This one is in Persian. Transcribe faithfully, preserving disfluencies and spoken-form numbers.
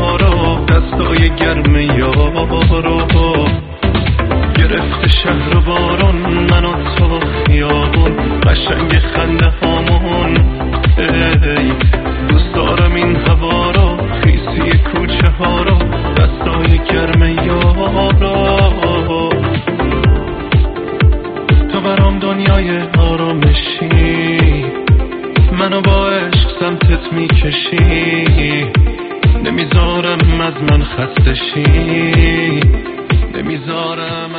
رو، دستای گرم یارو گرفته شهر و بارون، من و تو خیابون، قشنگ خنده هامون. ای دوست دارم این هوا رو، خیسی کوچه ها رو، دستای گرم یارو. تو برام دنیای آرامشی، منو با عشق سمتت میکشی، نمیذارم از من خسته شی، نمیذارم